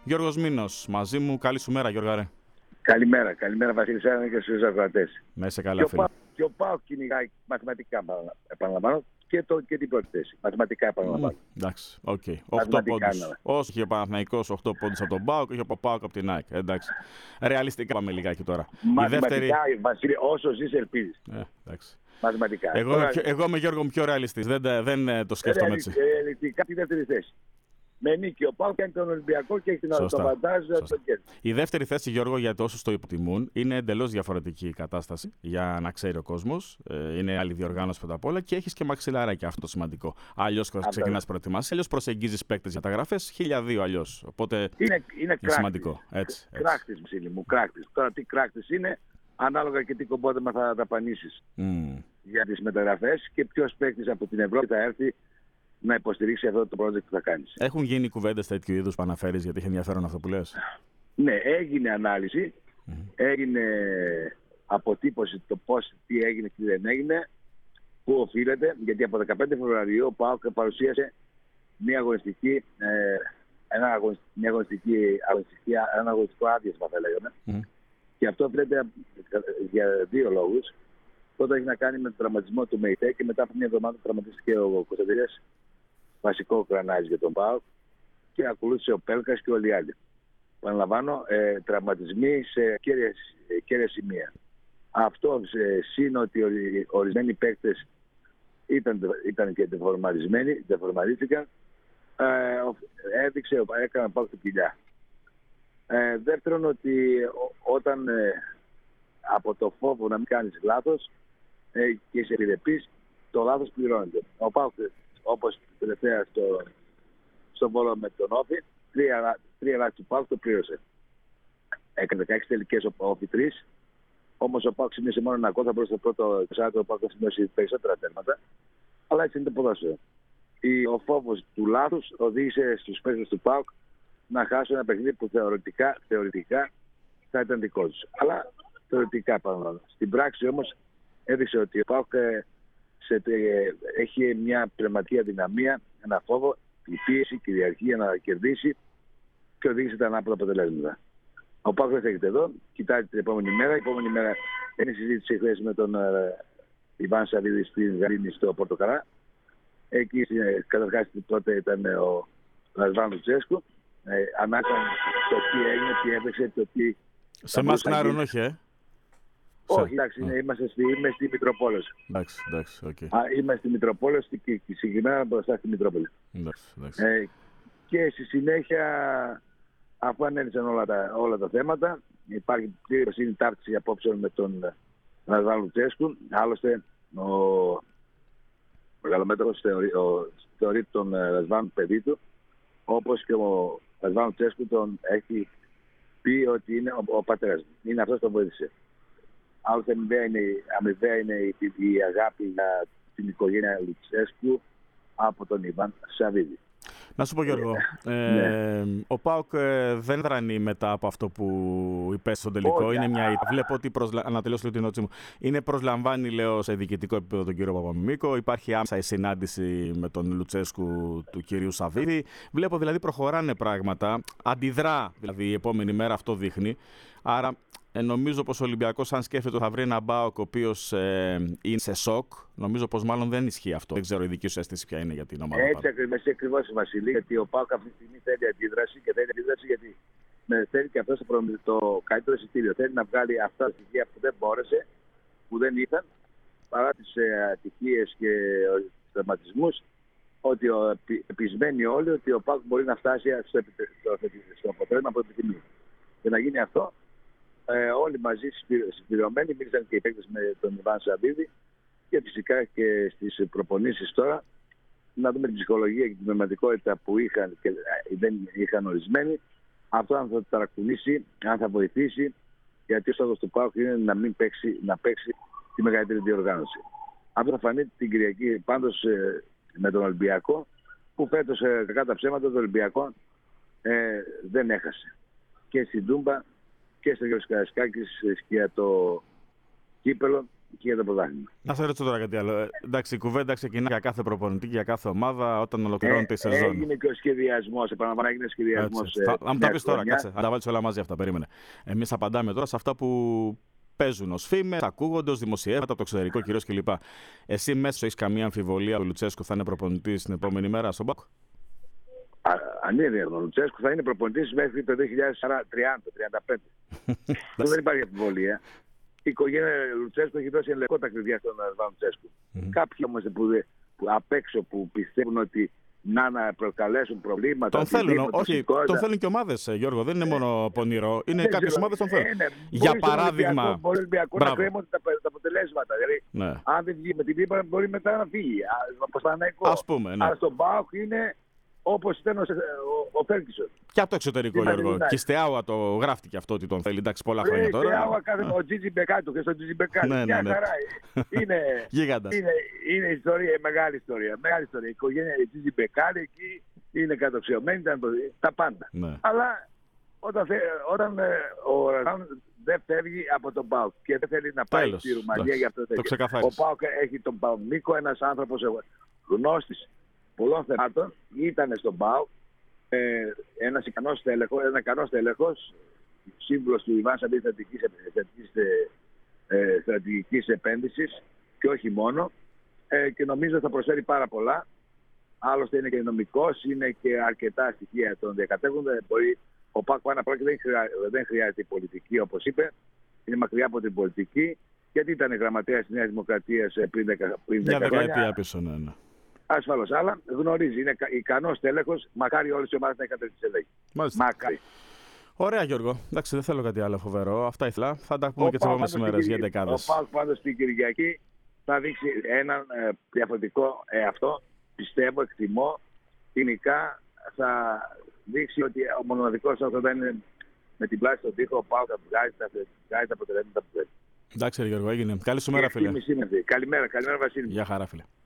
Γιώργος Μήνος, μαζί μου. Καλή σου μέρα, Γιώργα. Καλημέρα, Βασίλη Σάρα και στους ακροατές. Να είσαι καλά, φίλε. Και ο ΠΑΟΚ κυνηγάει μαθηματικά, επαναλαμβάνω, και την πρώτη θέση. Μαθηματικά, επαναλαμβάνω. Εντάξει, οκ. 8 πόντους. Όσο είχε ο Παναθηναϊκός 8 πόντους από τον ΠΑΟΚ, είχε ο ΠΑΟΚ από την ΑΕΚ. Εντάξει. Ρεαλιστικά πάμε λιγάκι τώρα. Μαθηματικά, Βασίλη, όσο ζεις ελπίζεις. Εντάξει. Μαθηματικά. Εγώ είμαι, Γιώργο, πιο ρεαλιστής. Δεν το σκέφτομαι έτσι. Ρεαλιστικά τη δεύτερη θέση. Με νίκη ο ΠΑΟΚ κάνει τον Ολυμπιακό και έχει την αυτοβαντάζ στο κέρδη. Η δεύτερη θέση, Γιώργο, για όσους το υποτιμούν, είναι εντελώς διαφορετική η κατάσταση. Για να ξέρει ο κόσμος. Είναι άλλη διοργάνωση πρώτα απ' όλα και έχεις και μαξιλαράκι, αυτό το σημαντικό. Αλλιώς ξεκινάς προετοιμάσεις, αλλιώς προσεγγίζεις παίκτες για τα γραφές, 1002 αλλιώς. Οπότε είναι σημαντικό. Έτσι. Κράχτης, Μσίλη μου, κράχτης. Τώρα τι κράχτης είναι, ανάλογα και τι κομπότεμα θα δαπανίσεις για τις μεταγραφές και ποιος παίκτης από την Ευρώπη θα έρθει να υποστηρίξει αυτό το project που θα κάνεις. Έχουν γίνει κουβέντες τέτοιου είδους που αναφέρεις, γιατί έχει ενδιαφέρον αυτό που λες? Ναι, έγινε ανάλυση, έγινε αποτύπωση το τι έγινε και τι δεν έγινε, πού οφείλεται, γιατί από 15 Φεβρουαρίου ο ΠΑΟΚ παρουσίασε ένα αγωνιστικό άδειασμα, θα λέγαμε. Και αυτό οφείλεται για δύο λόγους. Πρώτα έχει να κάνει με τον τραυματισμό του ΜΕΙΤΕ και μετά από μια εβδομάδα τραυματίστηκε ο Κωνσταντινίδης, βασικό κρανάζι για τον ΠΑΟΚ, και ακολούθησε ο Πέλκας και όλοι οι άλλοι. Παραλαμβάνω, τραυματισμοί σε κέρια σημεία. Αυτό σύν ότι ορισμένοι παίκτες ήταν και δεφορμαρίστηκαν, έκανε πάω στην κοιλιά. Δεύτερον, ότι όταν από το φόβο να μην κάνεις λάθος και είσαι επιρρεπής, το λάθος πληρώνεται. Ο ΠΑΟΚ, όπως τελευταία στον Βόλο με τον Όφη, τρία λάθη του ΠΑΟΚ το πλήρωσε. Έκανε 16 τελικές ο Όφη 3, όμως ο ΠΑΟΚ σημείωσε μόνο ένα γκολ, θα μπορούσε το πρώτο Σάββατο ο ΠΑΟΚ να σημειώσει περισσότερα τέρματα. Αλλά έτσι είναι το ποδόσφαιρο. Ο φόβος του λάθους οδήγησε στους παίκτες του ΠΑΟΚ να χάσουν ένα παιχνίδι που θεωρητικά θα ήταν δικό τους. Αλλά θεωρητικά πάνω. Στην πράξη όμως έδειξε ότι ο ΠΑΟΚ έχει μια πνευματική αδυναμία, ένα φόβο, η πίεση, κυριαρχία να κερδίσει και οδήγησε τα ανάποδα αποτελέσματα. Ο ΠΑΟΚ δεν έρχεται εδώ, κοιτάει την επόμενη μέρα. Η επόμενη μέρα είναι συζήτηση χθες με τον Ιβάν Σαββίδη στην Γαλήνη στο Πορτοκαλά. Εκεί καταρχάς τότε ήταν ο Ρασβάν Λουτσέσκου. Ανάξαν το τι έγινε, τι έπαιξε, το τι. Σε εμάς Κνάρων, όχι, Όχι, εντάξει, είμαι στη Μητροπόλεως. Εντάξει, okay. Είμαι στη Μητροπόλεως και συγκεκριμένα μπροστά στη Μητρόπολη. Εντάξει. Και στη συνέχεια, αφού ανέλησαν όλα τα θέματα, υπάρχει πλήρως συνυτάρτηση απόψεων με τον Ρασβάν Λουτσέσκου. Άλλωστε, ο μεγαλομέτωχος θεωρεί τον Ρασβάν παιδί του, όπως και ο Ρασβάν Λουτσέσκου τον έχει πει ότι είναι ο πατέρας του. Είναι αυτός που τον βοήθησε. Άλλωστε, αμοιβαία είναι η αγάπη για την οικογένεια Λουτσέσκου από τον Ιβάν Σαββίδη. Να σου πω, Γιώργο, ο ΠΑΟΚ δεν δρανεί μετά από αυτό που υπέστη στον τελικό. Είναι μια ήττα. Βλέπω ότι ανατελώς λίγο την ερώτηση μου. Προσλαμβάνει, λέω, σε διοικητικό επίπεδο τον κύριο Παπαμιμίκο. Υπάρχει άμεσα η συνάντηση με τον Λουτσέσκου του κυρίου Σαββίδη. Βλέπω δηλαδή προχωράνε πράγματα. Αντιδρά δηλαδή η επόμενη μέρα, αυτό δείχνει. Άρα νομίζω πως ο Ολυμπιακός, αν σκέφτεται ότι θα βρει έναν ΠΑΟΚ ο οποίος είναι σε σοκ, νομίζω πως μάλλον δεν ισχύει αυτό. Δεν ξέρω η δική σου αίσθηση ποια είναι για την ομάδα. Έτσι ακριβώς, Βασίλη, γιατί ο ΠΑΟΚ αυτή τη στιγμή θέλει αντίδραση γιατί θέλει και αυτό το καλύτερο εισιτήριο. Θέλει να βγάλει αυτά τα στοιχεία που δεν μπόρεσε, που δεν ήρθαν, παρά τις ατυχίες και τραυματισμούς, ότι επισμένει όλοι ότι ο ΠΑΟΚ μπορεί να φτάσει στο αποτέλεσμα που επιθυμεί. Και να γίνει αυτό, όλοι μαζί συμπληρωμένοι, μίλησαν και οι παίκτες με τον Ιβάν Σαββίδη και φυσικά και στις προπονήσεις τώρα, να δούμε την ψυχολογία και την πνευματικότητα που είχαν και δεν είχαν ορισμένοι. Αυτό αν θα ταρακουνήσει, αν θα βοηθήσει, γιατί ο στόχος του ΠΑΟΚ είναι να παίξει τη μεγαλύτερη διοργάνωση. Αυτό θα φανεί την Κυριακή πάντως με τον Ολυμπιακό, που φέτος κακά τα ψέματα τον Ολυμπιακό δεν έχασε. Και στην Τούμπα και στο Γιώργος Καρασκάκης για το κύπελο και για το πρωτάθλημα. Να σε ρωτήσω τώρα κάτι άλλο. Εντάξει, η κουβέντα ξεκινά για κάθε προπονητή και για κάθε ομάδα όταν ολοκληρώνεται η σεζόν. Έγινε και ο σχεδιασμός, επαναλαμβάνω, έγινε σχεδιασμός. Αν τα πεις τώρα, κάτσε, αν τα βάλεις όλα μαζί αυτά, περίμενε. Εμείς απαντάμε τώρα σε αυτά που παίζουν ως φήμες, ακούγονται ως δημοσιεύματα από το εξωτερικό κυρίως κλπ. Εσύ μέσα έχεις καμία αμφιβολία ο Λουτσέσκου θα είναι προπονητής την επόμενη μέρα στον ΠΑΟΚ? Αν είναι ο Λουτσέσκου θα είναι προπονητής μέχρι το 2030-35. Δεν υπάρχει αμφιβολία. Η οικογένεια Λουτσέσκου έχει δώσει λευκό τα κλειδιά στον Λουτσέσκου. Κάποιοι όμως που απ' έξω που πιστεύουν ότι να προκαλέσουν προβλήματα. Τον θέλουν, όχι, τον θέλουν και ομάδες, Γιώργο. Δεν είναι μόνο πονηρό. Είναι κάποιες ομάδες τον θέλουν. Για παράδειγμα. Μπορεί ο Ολυμπιακός να κρέμονται τα αποτελέσματα. Δηλαδή, αν δεν βγει με την Λίμπα, μπορεί μετά να φύγει. Ας πούμε. Αλλά στον ΠΑΟΚ είναι όπως ήταν ο Φέργκισον. Και από το εξωτερικό, Γιώργο. Και Στεάουα το γράφτηκε αυτό ότι τον θέλει. Εντάξει, πολλά χρόνια τώρα. Ο Τζίτζι Μπεκάι, το και στο Τζίτζι Μπεκάι. Μια χαρά. Είναι ιστορία, μεγάλη ιστορία. Η οικογένεια Τζίτζι Μπεκάι εκεί είναι κατοξιωμένη, τα πάντα. Αλλά όταν ο Ραζάν δεν φεύγει από τον ΠΑΟΚ και δεν θέλει να πάει στη Ρουμανία για αυτό το τέτοιο. Ο ΠΑΟΚ έχει τον Παονίκο, ένας άνθρωπος γνώστης πολλών θεμάτων, ήταν στον ΠΑΟΚ, ένας ικανός τέλεχος, σύμβουλος του Ιβάν Σαμπή στρατηγικής επένδυσης και όχι μόνο, και νομίζω θα προσφέρει πάρα πολλά. Άλλωστε είναι και νομικός, είναι και αρκετά στοιχεία των διακατέχουν. Ο ΠΑΟΚ πάνω απ' δεν χρειάζεται πολιτική, όπως είπε, είναι μακριά από την πολιτική, γιατί ήταν γραμματέας της Νέας Δημοκρατίας πριν 10 χρόνια. Ασφαλώς, αλλά γνωρίζει, είναι ικανός τέλεχος, μακάρι όλες οι ομάδες να είχαν τέτοιες ελέγχοι. Μακάρι. Ωραία, Γιώργο. Εντάξει, δεν θέλω κάτι άλλο φοβερό. Αυτά ήθελα. Θα τα πούμε και τις επόμενες ημέρες για δεκάδες. Ο ΠΑΟΚ πάντως την Κυριακή θα δείξει έναν διαφορετικό εαυτό. Πιστεύω, εκτιμώ, κοινικά θα δείξει ότι ο μοναδικός αυτό δεν είναι με την πλάση στον τοίχο. Ο ΠΑΟΚ θα βγάζει τα αποτελέσματα που θέλει. Εντάξει, Γιώργο, έγινε. Καλή σου μέρα, φίλε. Καλημέρα, Βασίλη. Γεια χαρά, φίλε.